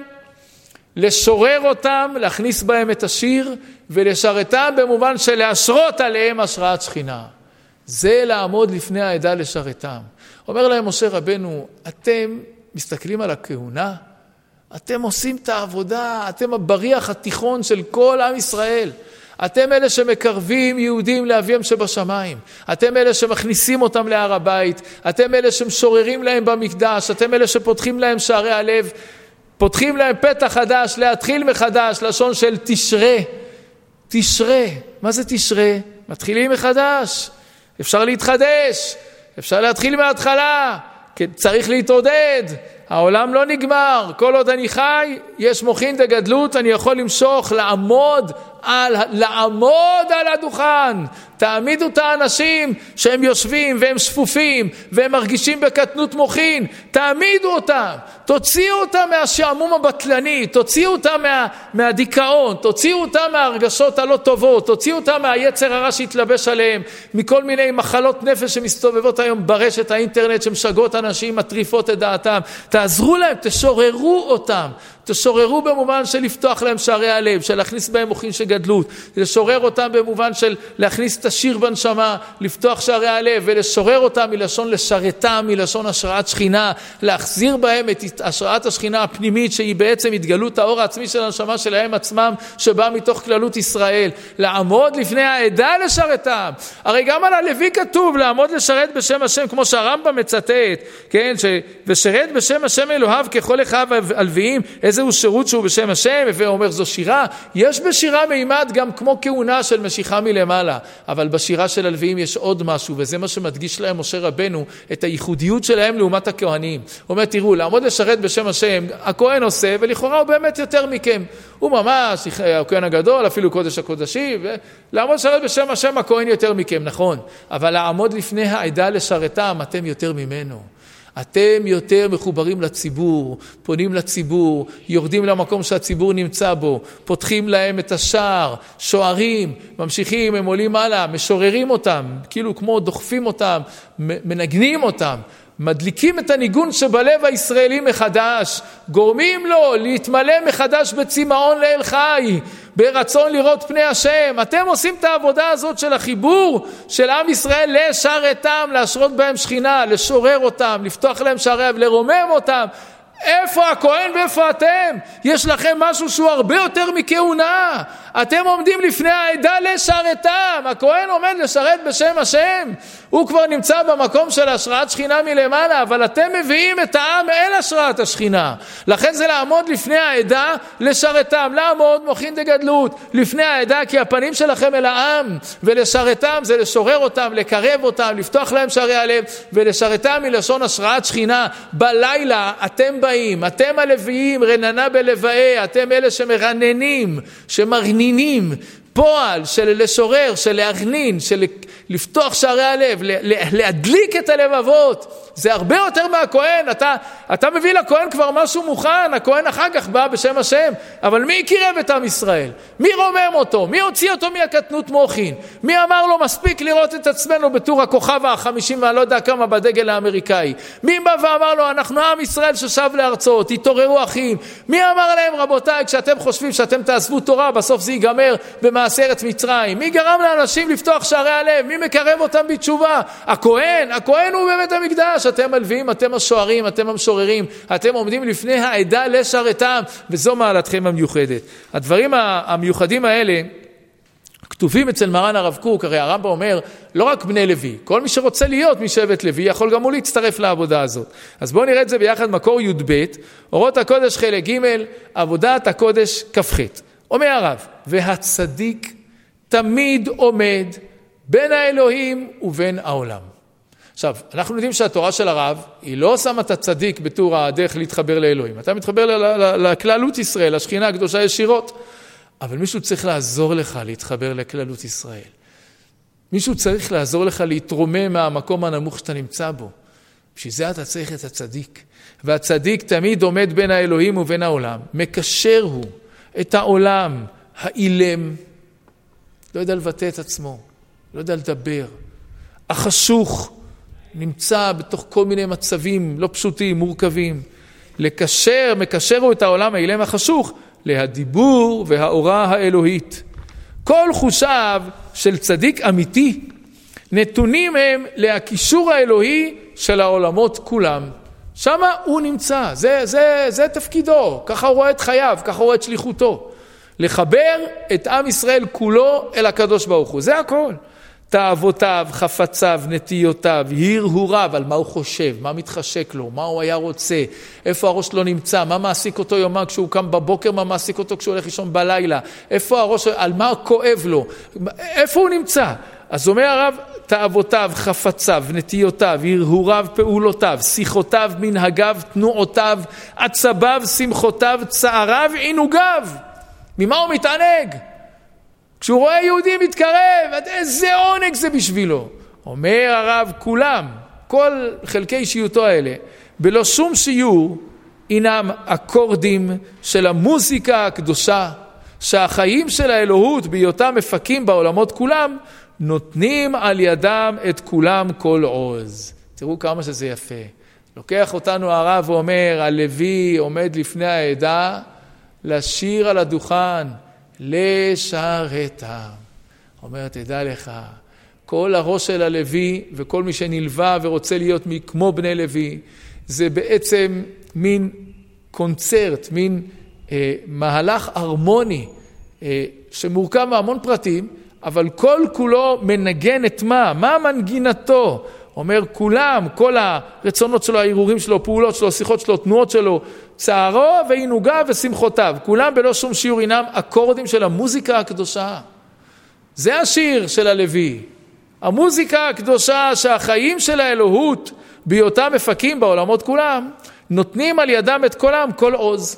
לשורר אותם, להכניס בהם את השיר, ולשרתם במובן של להשרות עליהם השראת שכינה. זה לעמוד לפני העדה לשרתם. אומר להם משה רבנו, אתם מסתכלים על הכהונה, אתם עושים את העבודה, אתם הבריח התיכון של כל עם ישראל. אתם אלה שמקרבים יהודים לאביהם שבשמיים. אתם אלה שמכניסים אותם להר הבית. אתם אלה שמשוררים להם במקדש. אתם אלה שפותחים להם שערי הלב. פותחים להם פתח חדש, להתחיל מחדש, לשון של תשרה. תשרה. מה זה תשרה? מתחילים מחדש. אפשר להתחדש. אפשר להתחיל מההתחלה. צריך להתעודד. העולם לא נגמר. כל עוד אני חי, יש מוחין דגדלות, אני יכול למשוך, לעמוד על, לעמוד על הדוכן. תעמידו את האנשים שהם יושבים והם שפופים והם מרגישים בקטנות מוחין. תעמידו אותם. תוציאו אותם מהשעמום הבטלני. תוציאו אותם מה, מהדיכאון. תוציאו אותם מההרגשות הלא טובות. תוציאו אותם מהיצר הרע שהתלבש עליהם. מכל מיני מחלות נפש שמסתובבות היום ברשת האינטרנט שמשגעות אנשים, מטריפות את דעתם. תעזרו להם, תשוררו אותם. תשוררו במובן של לפתוח להם שערי הלב, של להכניס בהם מוחין שגדלות, לשורר אותם במובן של להכניס את השיר בנשמה, לפתוח שערי הלב, ולשורר אותם מלשון לשרתם, מלשון השראת שכינה, להחזיר בהם את השראת השכינה הפנימית, שהיא בעצם התגלות האור העצמי של הנשמה שלהם עצמם, שבא מתוך כללות ישראל, לעמוד לפני העדה לשרתם. הרי גם על הלוי כתוב, לעמוד לשרת בשם השם, כמו שהרמב"ם מצטט, כן, ש... ושרת בשם השם אלוהיו ככל אחיו הלוויים, איזהו שירות שהוא בשם השם, ואומר זו שירה. יש בשירה מימד גם כמו כהונה של משיכה מלמעלה, אבל בשירה של הלוויים יש עוד משהו, וזה מה שמדגיש להם משה רבנו, את הייחודיות שלהם לעומת הכהנים. הוא אומר, תראו, לעמוד לשרת בשם השם, הכהן עושה, ולכאורה הוא באמת יותר מכם. הוא ממש, הכהן הגדול, אפילו קודש הקודשים, ולעמוד לשרת בשם השם, הכהן יותר מכם, נכון. אבל לעמוד לפני העדה לשרתם, אתם יותר ממנו. אתם יותר מחוברים לציבור, פונים לציבור, יורדים למקום שהציבור נמצא בו, פותחים להם את השער, שוערים, ממשיכים, הם עולים הלאה, משוררים אותם, כאילו כמו דוחפים אותם, מנגנים אותם, מדליקים את הניגון שבלב הישראלי מחדש, גורמים לו להתמלא מחדש בצמאון לאל חי, ברצון לראות פני השם. אתם עושים את העבודה הזאת של החיבור של עם ישראל, לשרתם, להשרות בהם שכינה, לשורר אותם, לפתוח להם שערי, לרומם אותם. איפה הכהן ואיפה אתם? יש לכם משהו שהוא הרבה יותר מכהונה. אתם עומדים לפני העדה לשרתם. הכהן עומד לשרת בשם השם. הוא כבר נמצא במקום של השראת שכינה מלמעלה, אבל אתם מביאים את העם אל השראת השכינה. לכן זה לעמוד לפני העדה לשרתם. לעמוד מוחין דגדלות לפני העדה, כי הפנים שלכם אל העם, ולשרתם זה לשורר אותם, לקרב אותם, לפתוח להם שערי הלב, ולשרתם מלשון השראת שכינה. בלילה אתם באים, אתם הלוויים, רננה בלוויה, אתם אלה שמרננים, שמרנינים, פועל של לשורר, של להרנין, של לפתוח שערי הלב, להדליק את הלבבות. זה הרבה יותר מהכהן. אתה, אתה מביא לכהן כבר משהו מוכן, הכהן אחר כך בא בשם השם, אבל מי קירב את עם ישראל? מי רומם אותו? מי הוציא אותו מהקטנות מוחין? מי אמר לו מספיק לראות את עצמנו בתור הכוכב החמישים ואני לא יודע כמה בדגל האמריקאי? מי בא ואמר לו אנחנו עם ישראל ששב לארצות, התעוררו אחים? מי אמר להם רבותיי, כשאתם חושבים שאתם תעזבו תורה, בסוף זה ייגמר במה במעשה ארץ מצרים? מי גרם לאנשים לפתוח שערי הלב? מי מקרב אותם בתשובה? הכהן, הכהן הוא בבית המקדש. אתם מלווים, אתם השוערים, אתם המשוררים, אתם עומדים לפני העדה לשרתם, וזו מעלתכם המיוחדת. הדברים המיוחדים האלה כתובים אצל מרן הרב קוק. הרי הרמב"ם אומר, לא רק בני לוי, כל מי שרוצה להיות משבט לוי, יכול גם הוא להצטרף לעבודה הזאת. אז בואו נראה את זה ביחד, מקור י' ב', אורות הקודש חלק ג', עבודת הקודש כ"ח. אומר הרב, והצדיק תמיד עומד בין האלוהים ובין העולם. עכשיו, אנחנו יודעים שהתורה של הרב, היא לא שמה את הצדיק בתור הדרך להתחבר לאלוהים. אתה מתחבר לכללות ישראל, לשכינה הקדושה ישירות. אבל מישהו צריך לעזור לך להתחבר לכללות ישראל. מישהו צריך לעזור לך להתרומם מהמקום הנמוך שאתה נמצא בו. בשביל זה אתה צריך את הצדיק. והצדיק תמיד עומד בין האלוהים ובין העולם. מקשר הוא את העולם האילם. לא יודע לבטא את עצמו. לא יודע לדבר. החשוך נמצא בתוך כל מיני מצבים לא פשוטים, מורכבים. לקשר, מקשר הוא את העולם האילם החשוך. להדיבור והאורה האלוהית. כל חושיו של צדיק אמיתי נתונים הם להקישור האלוהי של העולמות כולם. שמה הוא נמצא, זה, זה, זה תפקידו, ככה הוא רואה את חייו, ככה הוא רואה את שליחותו. לחבר את עם ישראל כולו אל הקדוש ברוך הוא, זה הכל. תאוותיו, חפציו, נטיותיו, הרהוריו, על מה הוא חושב, מה מתחשק לו, מה הוא היה רוצה, איפה הראש שלו נמצא, מה מעסיק אותו יומה כשהוא קם בבוקר, מה מעסיק אותו כשהוא הולך לישון בלילה, איפה הראש, על מה כואב לו, איפה הוא נמצא. אז אומר הרב, תאוותיו, חפציו, נטיותיו, הרהוריו, פעולותיו, שיחותיו, מנהגיו, תנועותיו, עצביו, שמחותיו, צעריו, עינוגיו. ממה הוא מתענג? כשהוא רואה יהודי מתקרב, איזה עונג זה בשבילו. אומר הרב, כולם, כל חלקי אישיותו האלה, בלא שום שיעור, אינם אקורדים של המוזיקה הקדושה, שהחיים של האלוהות בהיותם מפקים בעולמות כולם, נותנים על ידם את כולם כל עוז. תראו כמה שזה יפה. לוקח אותנו הרב ואומר, הלוי עומד לפני העדה, לשיר על הדוכן, לשרתם. אומר, תדע לך, כל הראש של הלוי וכל מי שנלווה ורוצה להיות כמו בני לוי, זה בעצם מין קונצרט, מין אה, מהלך הרמוני, אה, שמורכב מהמון פרטים, אבל כל כולו מנגן את מה? מה מנגינתו? אומר, כולם, כל הרצונות שלו, הערעורים שלו, פעולות שלו, שיחות שלו, תנועות שלו, צערו ועינוגיו ושמחותיו, כולם בלא שום שיעור אינם אקורדים של המוזיקה הקדושה. זה השיר של הלוי. המוזיקה הקדושה שהחיים של האלוהות בהיותם מפקים בעולמות כולם, נותנים על ידם את כולם כל עוז.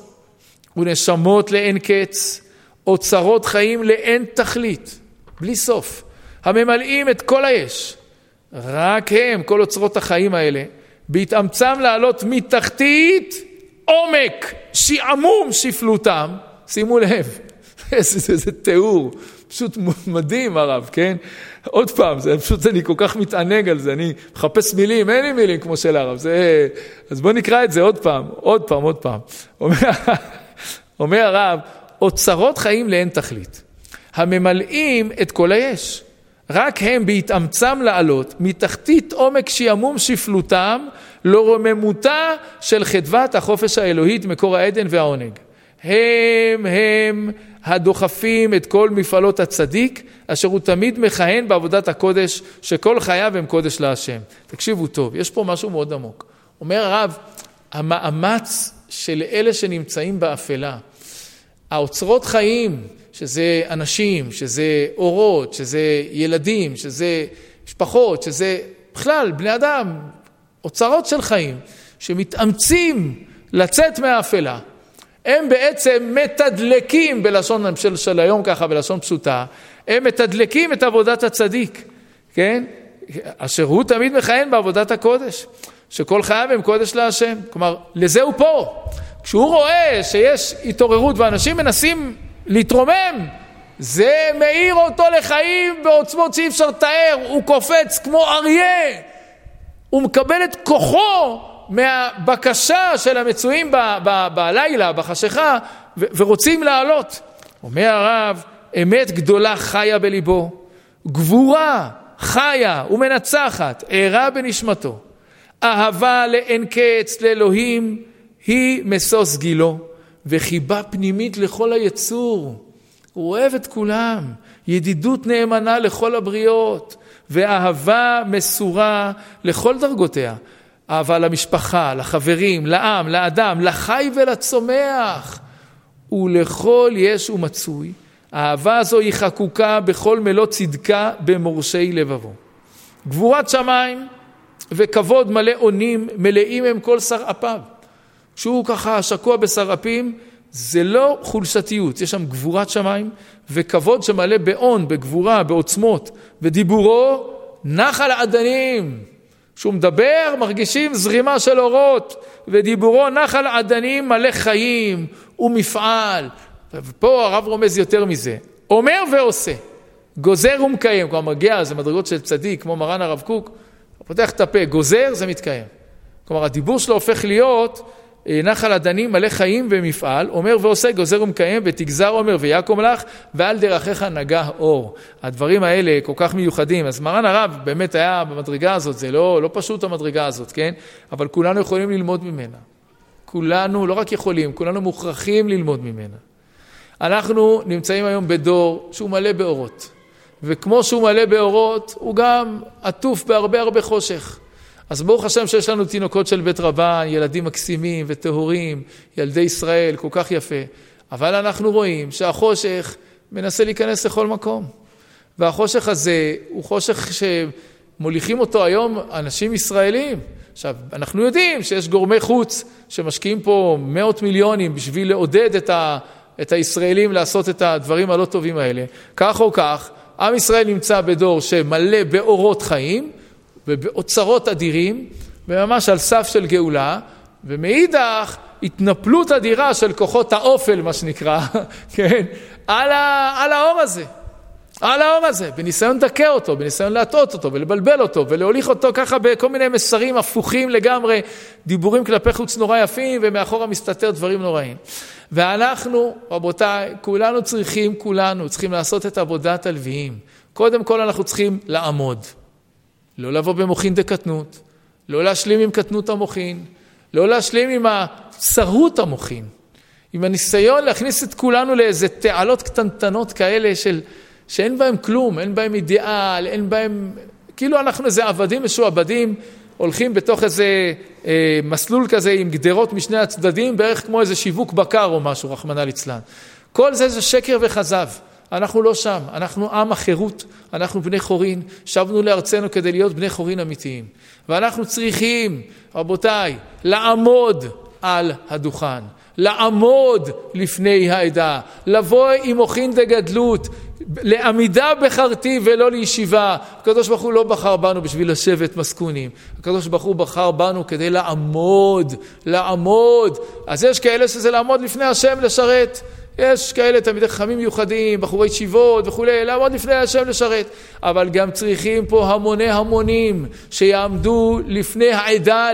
ונשמות לאין קץ, אוצרות חיים לאין תכלית, בלי סוף, הממלאים את כל היש. רק הם, כל אוצרות החיים האלה, בהתאמצם לעלות מתחתית עומק, שעמום שפלותם. שימו לב, איזה, איזה תיאור, פשוט מדהים הרב, כן? עוד פעם, זה פשוט אני כל כך מתענג על זה, אני מחפש מילים, אין לי מילים כמו של הרב, זה, אז בוא נקרא את זה עוד פעם, עוד פעם, עוד פעם. אומר, אומר הרב, אוצרות חיים לאין תכלית, הממלאים את כל היש. רק הם בהתאמצם לעלות מתחתית עומק שימום שפלותם לרוממותה של חדוות החופש האלוהית מקור העדן והעונג. הם הם הדוחפים את כל מפעלות הצדיק אשר הוא תמיד מכהן בעבודת הקודש שכל חייו הם קודש להשם. תקשיבו טוב, יש פה משהו מאוד עמוק. אומר הרב, המאמץ של אלה שנמצאים באפלה, האוצרות חיים, שזה אנשים, שזה אורות, שזה ילדים, שזה משפחות, שזה בכלל בני אדם, אוצרות של חיים, שמתאמצים לצאת מהאפלה. הם בעצם מתדלקים, בלשון של, של היום ככה, בלשון פשוטה, הם מתדלקים את עבודת הצדיק, כן? אשר הוא תמיד מכהן בעבודת הקודש, שכל חייו הם קודש להשם. כלומר, לזה הוא פה. כשהוא רואה שיש התעוררות ואנשים מנסים להתרומם, זה מאיר אותו לחיים בעוצמות שאי אפשר לתאר, הוא קופץ כמו אריה, הוא מקבל את כוחו מהבקשה של המצויים ב- ב- בלילה, בחשיכה, ו- ורוצים לעלות. אומר הרב, אמת גדולה חיה בליבו, גבורה חיה ומנצחת, ערה בנשמתו. אהבה לאין קץ לאלוהים היא מסוס גילו, וחיבה פנימית לכל היצור. הוא אוהב את כולם, ידידות נאמנה לכל הבריות, ואהבה מסורה לכל דרגותיה. אהבה למשפחה, לחברים, לעם, לאדם, לחי ולצומח, ולכל יש ומצוי. האהבה הזו היא חקוקה בכל מלוא צדקה במורשי לבבו. גבורת שמיים וכבוד מלא אונים מלאים הם כל שרעפיו. כשהוא ככה שקוע בשרעפים, זה לא חולשתיות, יש שם גבורת שמיים וכבוד שמלא בעון, בגבורה, בעוצמות, ודיבורו נחל עדנים. כשהוא מדבר מרגישים זרימה של אורות, ודיבורו נחל עדנים מלא חיים ומפעל. ופה הרב רומז יותר מזה, אומר ועושה, גוזר ומקיים. כלומר מגיע, זה מדרגות של צדיק, כמו מרן הרב קוק, פותח את הפה, גוזר זה מתקיים. כלומר הדיבור שלו הופך להיות נחל עדנים מלא חיים ומפעל, אומר ועושה, גוזר ומקיים, ותגזר אומר ויקום לך, ועל דרכיך נגע אור. הדברים האלה כל כך מיוחדים. אז מרן הרב באמת היה במדרגה הזאת, זה לא, לא פשוט המדרגה הזאת, כן? אבל כולנו יכולים ללמוד ממנה. כולנו, לא רק יכולים, כולנו מוכרחים ללמוד ממנה. אנחנו נמצאים היום בדור שהוא מלא באורות. וכמו שהוא מלא באורות, הוא גם עטוף בהרבה הרבה חושך. אז ברוך השם שיש לנו תינוקות של בית רבן, ילדים מקסימים וטהורים, ילדי ישראל, כל כך יפה. אבל אנחנו רואים שהחושך מנסה להיכנס לכל מקום. והחושך הזה הוא חושך שמוליכים אותו היום אנשים ישראלים. עכשיו, אנחנו יודעים שיש גורמי חוץ שמשקיעים פה מאות מיליונים בשביל לעודד את, ה, את הישראלים לעשות את הדברים הלא טובים האלה. כך או כך, עם ישראל נמצא בדור שמלא באורות חיים, ובאוצרות אדירים, וממש על סף של גאולה, ומאידך התנפלות אדירה של כוחות האופל, מה שנקרא, כן, על, ה, על האור הזה, על האור הזה, בניסיון דקה אותו, בניסיון להטעות אותו, ולבלבל אותו, ולהוליך אותו ככה בכל מיני מסרים הפוכים לגמרי, דיבורים כלפי חוץ נורא יפים, ומאחורה מסתתר דברים נוראים. ואנחנו, רבותיי, כולנו צריכים, כולנו צריכים לעשות את עבודת הלוויים. קודם כל אנחנו צריכים לעמוד. לא לבוא במוחין דקטנות, לא להשלים עם קטנות המוחין, לא להשלים עם הצרות המוחין, עם הניסיון להכניס את כולנו לאיזה תעלות קטנטנות כאלה של, שאין בהם כלום, אין בהם אידיאל, אין בהם, כאילו אנחנו איזה עבדים משועבדים, הולכים בתוך איזה אה, מסלול כזה עם גדרות משני הצדדים, בערך כמו איזה שיווק בקר או משהו, רחמנא ליצלן. כל זה זה שקר וחזב. אנחנו לא שם, אנחנו עם החירות, אנחנו בני חורין, שבנו לארצנו כדי להיות בני חורין אמיתיים. ואנחנו צריכים, רבותיי, לעמוד על הדוכן, לעמוד לפני העדה, לבוא עם מוחין דגדלות, לעמידה בחרתי ולא לישיבה. הקדוש ברוך הוא לא בחר בנו בשביל לשבת מסכונים, הקדוש ברוך הוא בחר בנו כדי לעמוד, לעמוד. אז יש כאלה שזה לעמוד לפני השם לשרת, יש כאלה תלמידי חכמים מיוחדים, בחורי ישיבות וכו', לעמוד לפני השם לשרת. אבל גם צריכים פה המוני המונים שיעמדו לפני העדה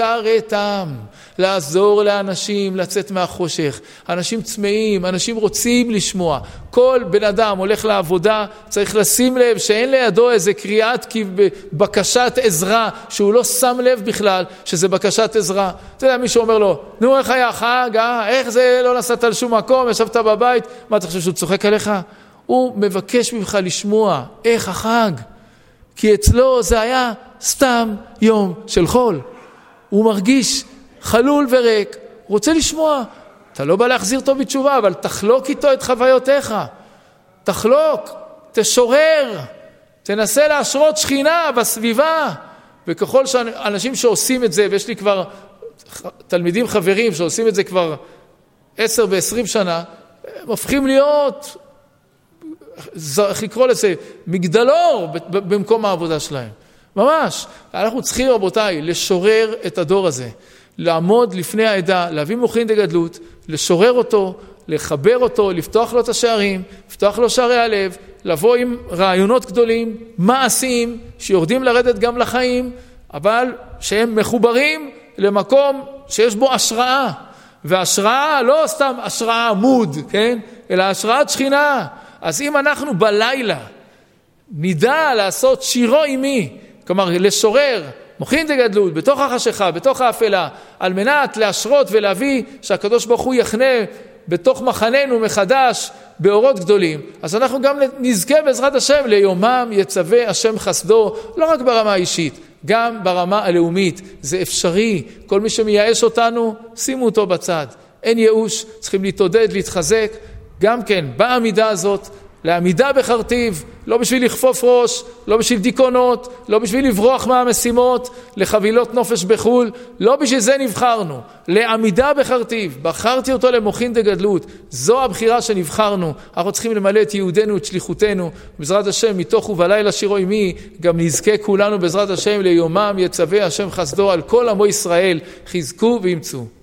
לשרתם, לעזור לאנשים לצאת מהחושך. אנשים צמאים, אנשים רוצים לשמוע. כל בן אדם הולך לעבודה, צריך לשים לב שאין לידו איזה קריאת בקשת עזרה, שהוא לא שם לב בכלל שזה בקשת עזרה. אתה יודע, מישהו אומר לו, נו, איך היה חג, אה? איך זה לא נסעת על שום מקום, ישבת בבית, מה אתה חושב שהוא צוחק עליך? הוא מבקש ממך לשמוע איך החג, כי אצלו זה היה סתם יום של חול. הוא מרגיש חלול וריק, רוצה לשמוע. אתה לא בא להחזיר אותו בתשובה, אבל תחלוק איתו את חוויותיך. תחלוק, תשורר, תנסה להשרות שכינה בסביבה. וככל שאנשים שעושים את זה, ויש לי כבר תלמידים חברים שעושים את זה כבר עשר ועשרים שנה, הם הופכים להיות, איך לקרוא לזה, מגדלור במקום העבודה שלהם. ממש. אנחנו צריכים, רבותיי, לשורר את הדור הזה. לעמוד לפני העדה, להביא מוחין דגדלות, לשורר אותו, לחבר אותו, לפתוח לו את השערים, לפתוח לו שערי הלב, לבוא עם רעיונות גדולים, מעשים, שיורדים לרדת גם לחיים, אבל שהם מחוברים למקום שיש בו השראה. וההשראה לא סתם השראה עמוד, כן? אלא השראת שכינה. אז אם אנחנו בלילה נדע לעשות שירו עימי, כלומר לשורר, מוחין דגדלות, בתוך החשיכה, בתוך האפלה, על מנת להשרות ולהביא שהקדוש ברוך הוא יחנה בתוך מחננו מחדש באורות גדולים, אז אנחנו גם נזכה בעזרת השם ליומם יצווה השם חסדו, לא רק ברמה האישית, גם ברמה הלאומית. זה אפשרי. כל מי שמייאש אותנו, שימו אותו בצד. אין ייאוש, צריכים להתעודד, להתחזק, גם כן בעמידה הזאת, לעמידה בחרטיב, לא בשביל לכפוף ראש, לא בשביל דיכאונות, לא בשביל לברוח מהמשימות, לחבילות נופש בחול, לא בשביל זה נבחרנו. לעמידה בחרטיב, בחרתי אותו למוחין דגדלות, זו הבחירה שנבחרנו. אנחנו צריכים למלא את יהודנו, את שליחותנו, בעזרת השם, מתוך ובלילה שירו עימי, גם נזכה כולנו בעזרת השם ליומם יצווה השם חסדו על כל עמו ישראל, חזקו וימצאו.